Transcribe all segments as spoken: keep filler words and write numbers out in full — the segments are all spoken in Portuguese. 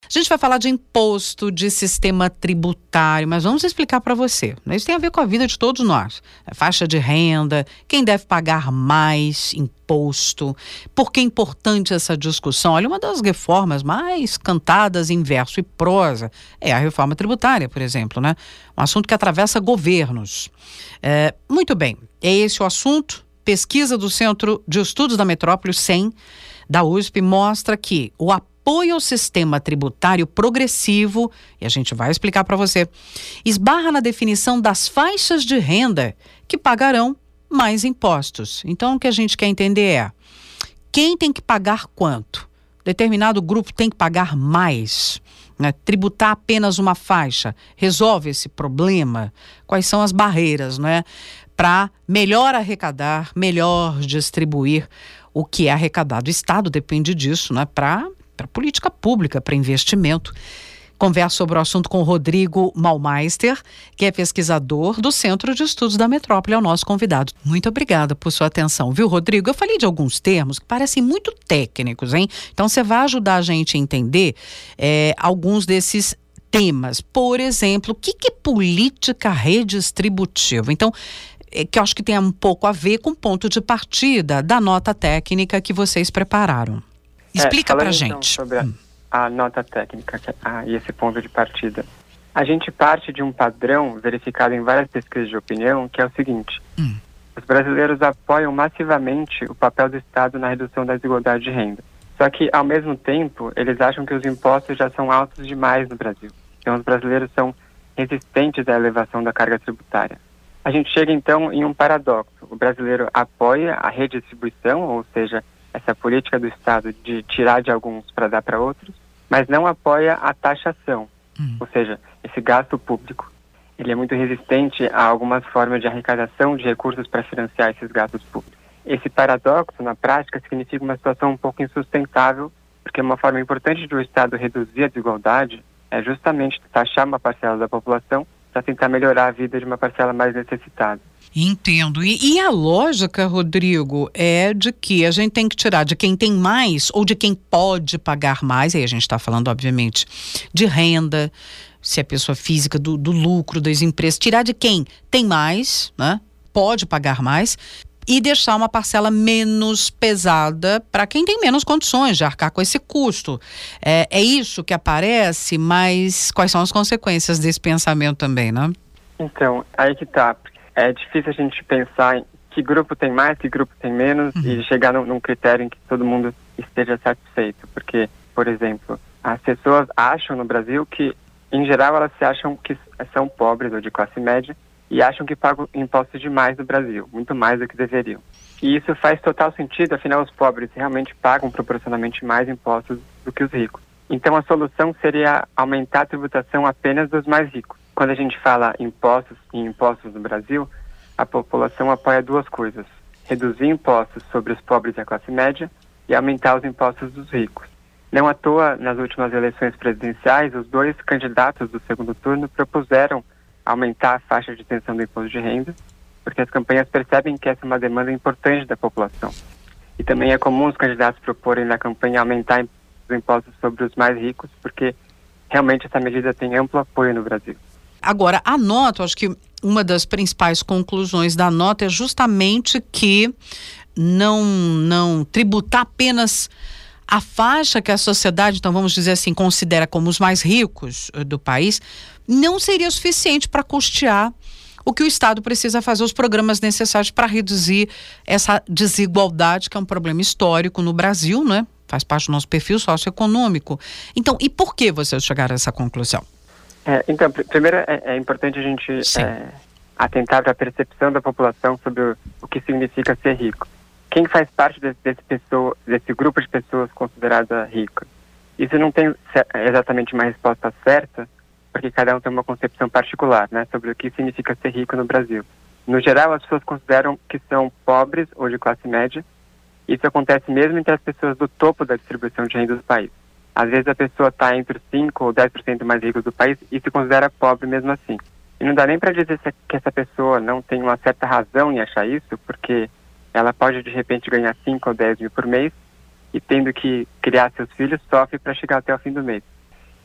A gente vai falar de imposto, de sistema tributário, mas vamos explicar para você. Isso tem a ver com a vida de todos nós. A faixa de renda, quem deve pagar mais imposto, por que é importante essa discussão? Olha, uma das reformas mais cantadas em verso e prosa é a reforma tributária, por exemplo, né? Um assunto que atravessa governos. É, muito bem, é esse o assunto. Pesquisa do Centro de Estudos da Metrópole, C E M, da U S P, mostra que o apoio apoio ao sistema tributário progressivo, e a gente vai explicar para você, esbarra na definição das faixas de renda que pagarão mais impostos. Então, o que a gente quer entender é quem tem que pagar quanto? Determinado grupo tem que pagar mais, né? Tributar apenas uma faixa resolve esse problema? Quais são as barreiras, né? Para melhor arrecadar, melhor distribuir o que é arrecadado. O Estado depende disso, né? Para para política pública, para investimento. Converso sobre o assunto com o Rodrigo Maumeister, que é pesquisador do Centro de Estudos da Metrópole, é o nosso convidado. Muito obrigada por sua atenção, viu, Rodrigo? Eu falei de alguns termos que parecem muito técnicos, hein? Então você vai ajudar a gente a entender é, alguns desses temas. Por exemplo, o que, que é política redistributiva? Então, é, que eu acho que tem um pouco a ver com o ponto de partida da nota técnica que vocês prepararam. Explica é, pra gente. Então, sobre a, a nota técnica ah, e esse ponto de partida. A gente parte de um padrão verificado em várias pesquisas de opinião, que é o seguinte. Hum. Os brasileiros apoiam massivamente o papel do Estado na redução da desigualdade de renda. Só que, ao mesmo tempo, eles acham que os impostos já são altos demais no Brasil. Então, os brasileiros são resistentes à elevação da carga tributária. A gente chega, então, em um paradoxo. O brasileiro apoia a redistribuição, ou seja, essa política do Estado de tirar de alguns para dar para outros, mas não apoia a taxação, hum. ou seja, esse gasto público. Ele é muito resistente a algumas formas de arrecadação de recursos para financiar esses gastos públicos. Esse paradoxo, na prática, significa uma situação um pouco insustentável, porque uma forma importante do Estado reduzir a desigualdade é justamente taxar uma parcela da população para tentar melhorar a vida de uma parcela mais necessitada. Entendo. E, e a lógica, Rodrigo, é de que a gente tem que tirar de quem tem mais ou de quem pode pagar mais, aí a gente está falando, obviamente, de renda, se é pessoa física, do, do lucro das empresas, tirar de quem tem mais, né, pode pagar mais, e deixar uma parcela menos pesada para quem tem menos condições de arcar com esse custo. É, é isso que aparece, mas quais são as consequências desse pensamento também, né? Então, aí que tá. É difícil a gente pensar em que grupo tem mais, que grupo tem menos, uhum. e chegar num, num critério em que todo mundo esteja satisfeito. Porque, por exemplo, as pessoas acham no Brasil que, em geral, elas se acham que são pobres ou de classe média e acham que pagam impostos demais no Brasil, muito mais do que deveriam. E isso faz total sentido, afinal os pobres realmente pagam proporcionalmente mais impostos do que os ricos. Então a solução seria aumentar a tributação apenas dos mais ricos. Quando a gente fala impostos e impostos no Brasil, a população apoia duas coisas: reduzir impostos sobre os pobres e a classe média e aumentar os impostos dos ricos. Não à toa, nas últimas eleições presidenciais, os dois candidatos do segundo turno propuseram aumentar a faixa de isenção do imposto de renda, porque as campanhas percebem que essa é uma demanda importante da população. E também é comum os candidatos proporem na campanha aumentar os impostos sobre os mais ricos, porque realmente essa medida tem amplo apoio no Brasil. Agora, a nota, eu acho que uma das principais conclusões da nota é justamente que não, não tributar apenas a faixa que a sociedade, então vamos dizer assim, considera como os mais ricos do país, não seria suficiente para custear o que o Estado precisa fazer, os programas necessários para reduzir essa desigualdade, que é um problema histórico no Brasil, né? Faz parte do nosso perfil socioeconômico. Então, e por que vocês chegaram a essa conclusão? É, então, pr- primeiro é, é importante a gente é, atentar para a percepção da população sobre o, o que significa ser rico. Quem faz parte desse, desse, pessoa, desse grupo de pessoas considerada rica? Isso não tem exatamente uma resposta certa, porque cada um tem uma concepção particular, né, sobre o que significa ser rico no Brasil. No geral, as pessoas consideram que são pobres ou de classe média. Isso acontece mesmo entre as pessoas do topo da distribuição de renda do país. Às vezes a pessoa está entre os cinco ou dez por cento mais ricos do país e se considera pobre mesmo assim. E não dá nem para dizer que essa pessoa não tem uma certa razão em achar isso, porque ela pode de repente ganhar cinco ou dez mil por mês e, tendo que criar seus filhos, sofre para chegar até o fim do mês.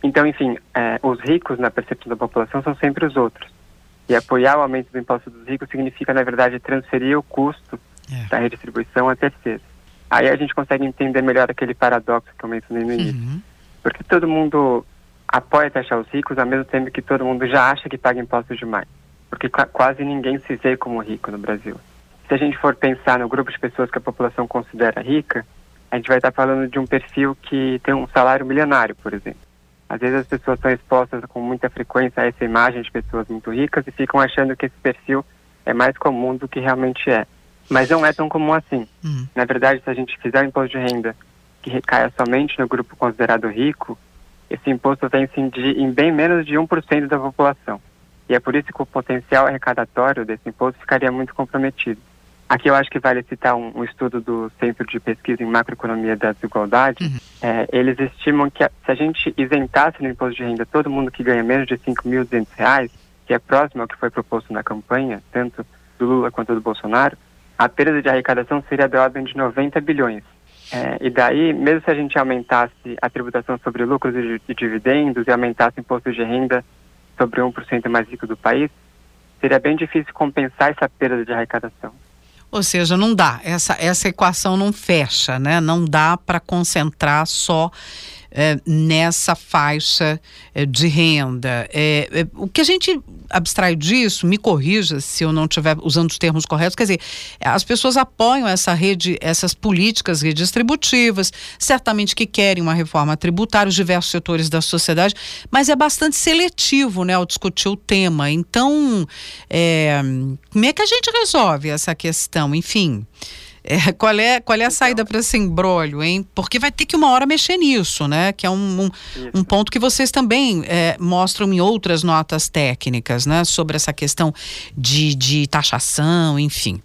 Então, enfim, é, os ricos na percepção da população são sempre os outros. E apoiar o aumento do imposto dos ricos significa, na verdade, transferir o custo é. da redistribuição a terceiros. Aí a gente consegue entender melhor aquele paradoxo que eu mencionei no início. Uhum. Porque todo mundo apoia taxar os ricos, ao mesmo tempo que todo mundo já acha que paga impostos demais. Porque quase ninguém se vê como rico no Brasil. Se a gente for pensar no grupo de pessoas que a população considera rica, a gente vai estar falando de um perfil que tem um salário milionário, por exemplo. Às vezes as pessoas são expostas com muita frequência a essa imagem de pessoas muito ricas e ficam achando que esse perfil é mais comum do que realmente é. Mas não é tão comum assim. Uhum. Na verdade, se a gente fizer um imposto de renda que recaia somente no grupo considerado rico, esse imposto vai incidir em bem menos de um por cento da população. E é por isso que o potencial arrecadatório desse imposto ficaria muito comprometido. Aqui eu acho que vale citar um, um estudo do Centro de Pesquisa em Macroeconomia da Desigualdade. Uhum. É, eles estimam que a, se a gente isentasse no imposto de renda todo mundo que ganha menos de cinco mil e duzentos reais, que é próximo ao que foi proposto na campanha, tanto do Lula quanto do Bolsonaro, a perda de arrecadação seria da ordem de noventa bilhões. É, e daí, mesmo se a gente aumentasse a tributação sobre lucros e, e dividendos e aumentasse o imposto de renda sobre um por cento mais rico do país, seria bem difícil compensar essa perda de arrecadação. Ou seja, não dá, essa, essa equação não fecha, né? Não dá para concentrar só é, nessa faixa é, de renda. É, é, o que a gente abstrai disso, me corrija se eu não estiver usando os termos corretos, quer dizer, as pessoas apoiam essa rede, essas políticas redistributivas, certamente que querem uma reforma tributária, os diversos setores da sociedade, mas é bastante seletivo, né, ao discutir o tema. Então, é, como é que a gente resolve essa questão? Enfim, é, qual, é, qual é a saída para esse imbróglio, hein? Porque vai ter que uma hora mexer nisso, né? Que é um, um, um ponto que vocês também é, mostram em outras notas técnicas, né? Sobre essa questão de, de taxação, enfim.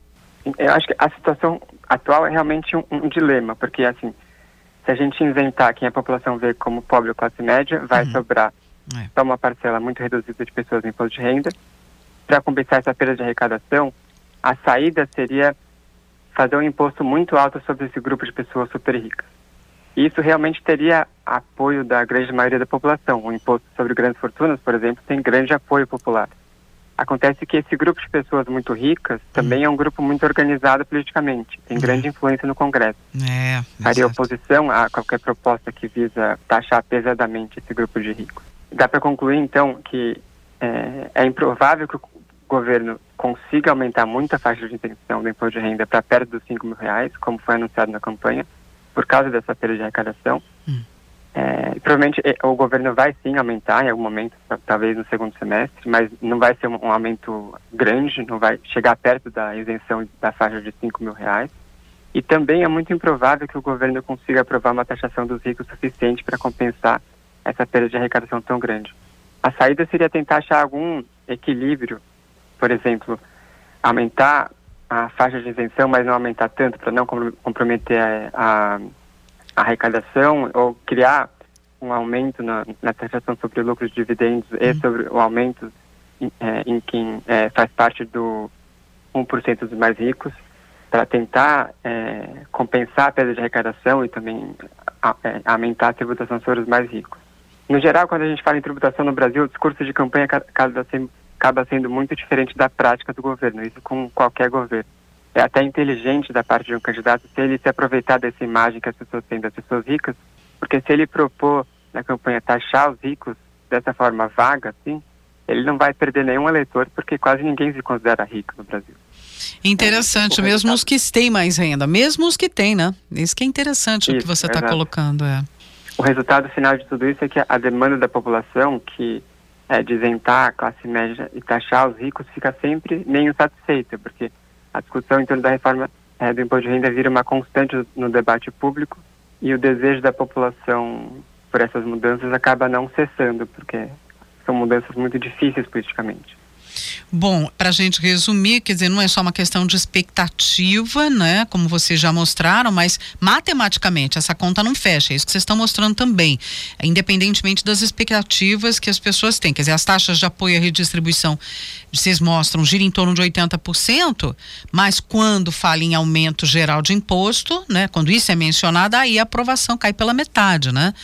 Eu acho que a situação atual é realmente um, um dilema, porque assim, se a gente inventar quem a população vê como pobre ou classe média, vai uhum. sobrar é. só uma parcela muito reduzida de pessoas em imposto de renda. Para compensar essa perda de arrecadação, a saída seria fazer um imposto muito alto sobre esse grupo de pessoas super ricas. E isso realmente teria apoio da grande maioria da população. O imposto sobre grandes fortunas, por exemplo, tem grande apoio popular. Acontece que esse grupo de pessoas muito ricas também é um grupo muito organizado politicamente, tem grande influência no Congresso. É, faria oposição a qualquer proposta que visa taxar pesadamente esse grupo de ricos. Dá para concluir, então, que é, é improvável que o governo consiga aumentar muito a faixa de isenção do imposto de renda para perto dos cinco mil reais, como foi anunciado na campanha, por causa dessa perda de arrecadação. Hum. É, provavelmente o governo vai sim aumentar em algum momento, talvez no segundo semestre, mas não vai ser um, um aumento grande, não vai chegar perto da isenção da faixa de cinco mil reais. E também é muito improvável que o governo consiga aprovar uma taxação dos ricos suficiente para compensar essa perda de arrecadação tão grande. A saída seria tentar achar algum equilíbrio, por exemplo, aumentar a faixa de isenção, mas não aumentar tanto para não comprometer a, a, a arrecadação, ou criar um aumento na, na taxação sobre lucros e dividendos uhum. e sobre o aumento em, é, em quem é, faz parte do um por cento dos mais ricos, para tentar é, compensar a perda de arrecadação e também a, é, aumentar a tributação sobre os mais ricos. No geral, quando a gente fala em tributação no Brasil, o discurso de campanha acaba sendo acaba sendo muito diferente da prática do governo, isso com qualquer governo. É até inteligente da parte de um candidato se ele se aproveitar dessa imagem que as pessoas têm das pessoas ricas, porque se ele propor na campanha taxar os ricos dessa forma vaga, assim, ele não vai perder nenhum eleitor, porque quase ninguém se considera rico no Brasil. Interessante, é, mesmo os que têm mais renda, mesmo os que têm, né? Isso que é interessante isso, o que você está colocando. É. O resultado final de tudo isso é que a demanda da população, que É, de isentar a classe média e taxar os ricos, fica sempre meio insatisfeita, porque a discussão em torno da reforma é, do imposto de renda vira uma constante no debate público e o desejo da população por essas mudanças acaba não cessando, porque são mudanças muito difíceis politicamente. Bom, para a gente resumir, quer dizer, não é só uma questão de expectativa, né, como vocês já mostraram, mas matematicamente essa conta não fecha, é isso que vocês estão mostrando também, independentemente das expectativas que as pessoas têm, quer dizer, as taxas de apoio à redistribuição, vocês mostram, giram em torno de oitenta por cento, mas quando fala em aumento geral de imposto, né, quando isso é mencionado, aí a aprovação cai pela metade, né?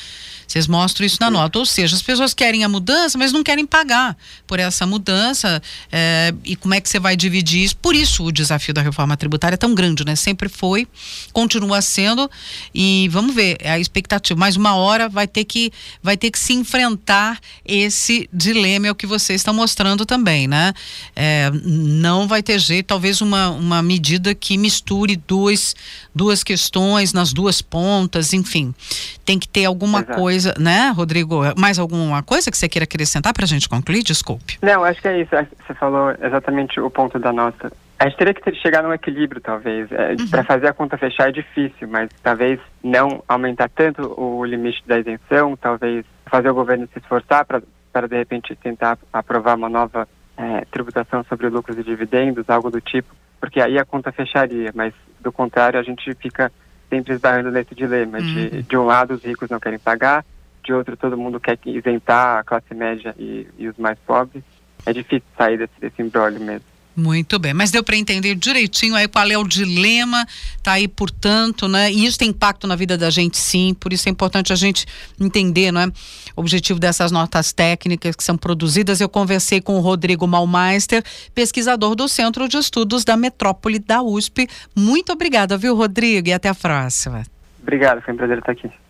Vocês mostram isso na Sim. nota, ou seja, as pessoas querem a mudança, mas não querem pagar por essa mudança, é, e como é que você vai dividir isso? Por isso o desafio da reforma tributária é tão grande, né? Sempre foi, continua sendo, e vamos ver, é a expectativa, mais uma hora vai ter que, vai ter que se enfrentar esse dilema, é o que vocês estão mostrando também, né? É, não vai ter jeito, talvez uma, uma medida que misture duas, duas questões nas duas pontas, enfim, tem que ter alguma Exato. coisa, né, Rodrigo? Mais alguma coisa que você queira acrescentar para a gente concluir? Desculpe. Não, acho que é isso. Você falou exatamente o ponto da nota. A gente teria que ter, chegar num equilíbrio, talvez. É, Uhum. Para fazer a conta fechar é difícil, mas talvez não aumentar tanto o limite da isenção, talvez fazer o governo se esforçar para, para de repente, tentar aprovar uma nova é, tributação sobre lucros e dividendos, algo do tipo, porque aí a conta fecharia, mas do contrário a gente fica sempre esbarrando nesse dilema. Uhum. de, de um lado os ricos não querem pagar, de outro todo mundo quer isentar a classe média e, e os mais pobres. É difícil sair desse, desse imbróglio mesmo. Muito bem, mas deu para entender direitinho aí qual é o dilema, tá aí, portanto, né? E isso tem impacto na vida da gente, sim, por isso é importante a gente entender, né? O objetivo dessas notas técnicas que são produzidas. Eu conversei com o Rodrigo Maumeister, pesquisador do Centro de Estudos da Metrópole da U S P. Muito obrigada, viu, Rodrigo? E até a próxima. Obrigado, foi um prazer estar aqui.